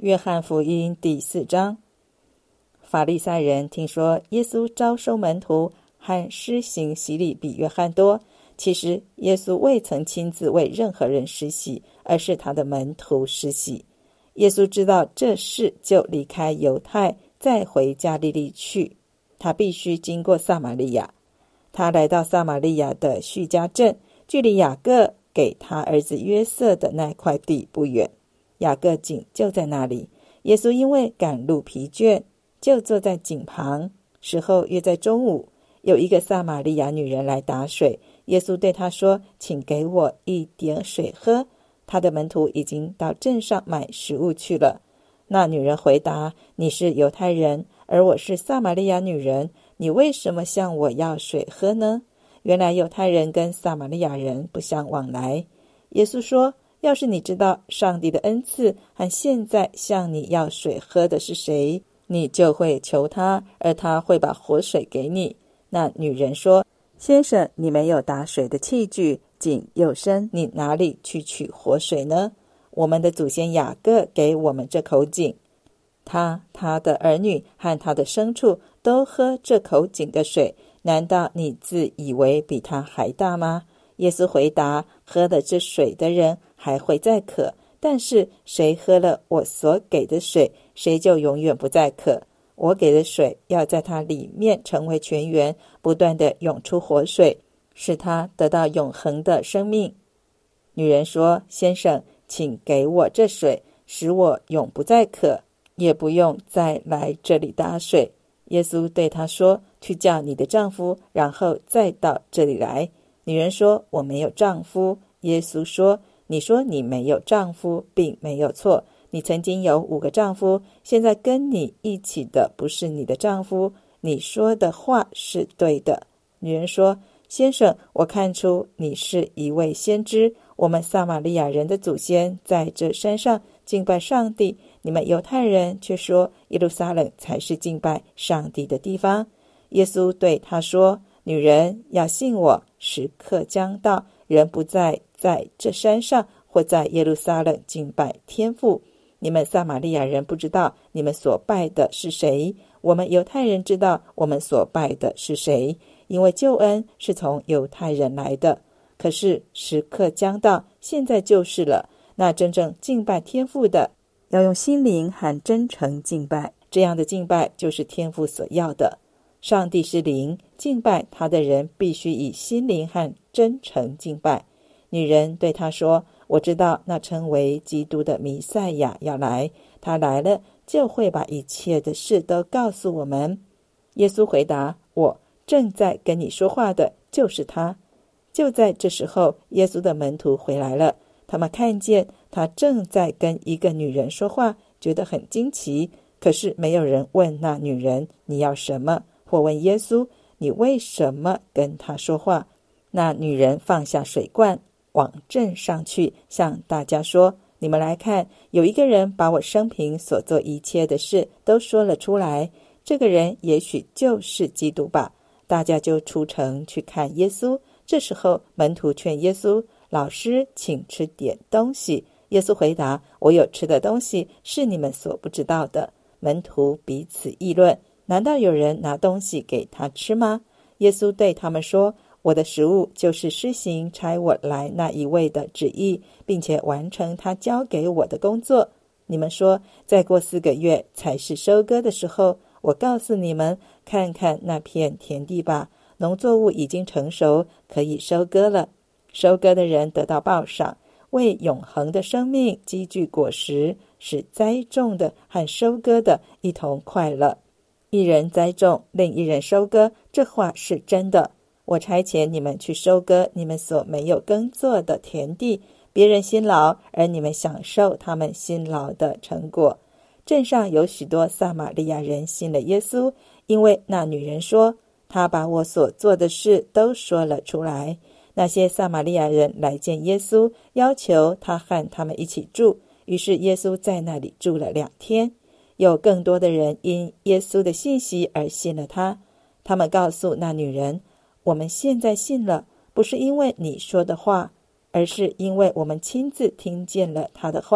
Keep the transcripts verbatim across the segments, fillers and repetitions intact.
约翰福音第四章。法利赛人听说耶稣招收门徒和施行洗礼比约翰多，其实耶稣未曾亲自为任何人施洗，而是他的门徒施洗。耶稣知道这事，就离开犹太，再回加利利去。他必须经过撒玛利亚。他来到撒玛利亚的叙加镇，距离雅各给他儿子约瑟的那块地不远。雅各井就在那里。耶稣因为赶路疲倦，就坐在井旁。时候约在中午，有一个撒玛利亚女人来打水。耶稣对她说：请给我一点水喝。他的门徒已经到镇上买食物去了。那女人回答：你是犹太人，而我是撒玛利亚女人，你为什么向我要水喝呢？原来犹太人跟撒玛利亚人不相往来。耶稣说：要是你知道上帝的恩赐和现在向你要水喝的是谁，你就会求他，而他会把活水给你。那女人说：先生，你没有打水的器具，井又深，你哪里去取活水呢？我们的祖先雅各给我们这口井，他、他的儿女和他的牲畜都喝这口井的水，难道你自以为比他还大吗？耶稣回答：喝了这水的人还会再渴，但是谁喝了我所给的水，谁就永远不再渴。我给的水要在它里面成为泉源，不断地涌出活水，使他得到永恒的生命。女人说：先生，请给我这水，使我永不再渴，也不用再来这里打水。耶稣对她说：去叫你的丈夫，然后再到这里来。女人说：我没有丈夫。耶稣说：你说你没有丈夫并没有错，你曾经有五个丈夫，现在跟你一起的不是你的丈夫，你说的话是对的。女人说：先生，我看出你是一位先知，我们撒玛利亚人的祖先在这山上敬拜上帝，你们犹太人却说耶路撒冷才是敬拜上帝的地方。耶稣对他说：女人，要信我，时刻将到，人不再在这山上或在耶路撒冷敬拜天父。你们撒玛利亚人不知道你们所拜的是谁，我们犹太人知道我们所拜的是谁，因为救恩是从犹太人来的。可是时刻将到，现在就是了。那真正敬拜天父的，要用心灵和真诚敬拜，这样的敬拜就是天父所要的。上帝是灵，敬拜他的人必须以心灵和真诚敬拜。女人对他说：我知道那称为基督的弥赛亚要来，他来了就会把一切的事都告诉我们。耶稣回答：我正在跟你说话的就是他。就在这时候，耶稣的门徒回来了，他们看见他正在跟一个女人说话，觉得很惊奇。可是没有人问那女人：你要什么？或问耶稣：你为什么跟他说话？那女人放下水罐，往镇上去，向大家说：你们来看，有一个人把我生平所做一切的事都说了出来，这个人也许就是基督吧。大家就出城去看耶稣。这时候门徒劝耶稣：老师，请吃点东西。耶稣回答：我有吃的东西是你们所不知道的。门徒彼此议论：难道有人拿东西给他吃吗？耶稣对他们说：我的食物就是施行差我来那一位的旨意，并且完成他交给我的工作。你们说，再过四个月才是收割的时候，我告诉你们，看看那片田地吧，农作物已经成熟，可以收割了。收割的人得到报赏，为永恒的生命积聚果实，使栽种的和收割的一同快乐。一人栽种，另一人收割，这话是真的。我差遣你们去收割你们所没有耕作的田地，别人辛劳，而你们享受他们辛劳的成果。镇上有许多撒玛利亚人信了耶稣，因为那女人说：他把我所做的事都说了出来。那些撒玛利亚人来见耶稣，要求他和他们一起住，于是耶稣在那里住了两天。有更多的人因耶稣的信息而信了他。他们告诉那女人：我们现在信了，不是因为你说的话，而是因为我们亲自听见了他的话，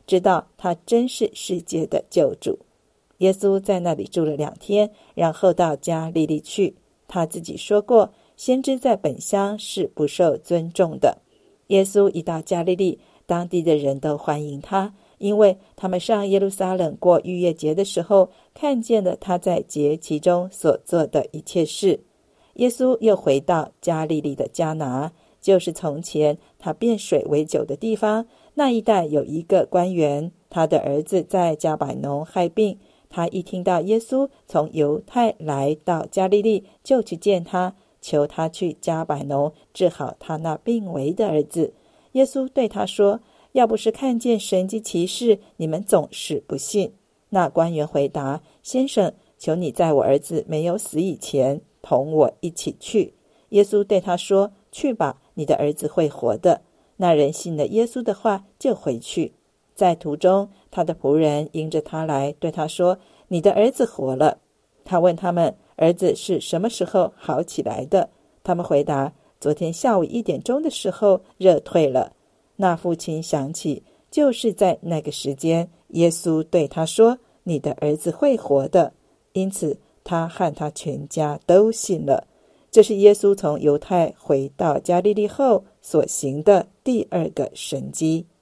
知道他真是世界的救主。耶稣在那里住了两天，然后到加利利去。他自己说过，先知在本乡是不受尊重的。耶稣一到加利利，当地的人都欢迎他，因为他们上耶路撒冷过逾越节的时候，看见了他在节期中所做的一切事。耶稣又回到加利利的迦拿，就是从前他变水为酒的地方。那一带有一个官员，他的儿子在迦百农害病。他一听到耶稣从犹太来到加利利，就去见他，求他去迦百农治好他那病危的儿子。耶稣对他说，要不是看见神迹奇事，你们总是不信。那官员回答，先生，求你在我儿子没有死以前同我一起去。耶稣对他说，去吧，你的儿子会活的。那人信了耶稣的话，就回去。在途中，他的仆人迎着他来，对他说，你的儿子活了。他问他们，儿子是什么时候好起来的？他们回答，昨天下午一点钟的时候，热退了。那父亲想起，就是在那个时间，耶稣对他说，你的儿子会活的。因此他和他全家都信了。这是耶稣从犹太回到加利利后所行的第二个神迹。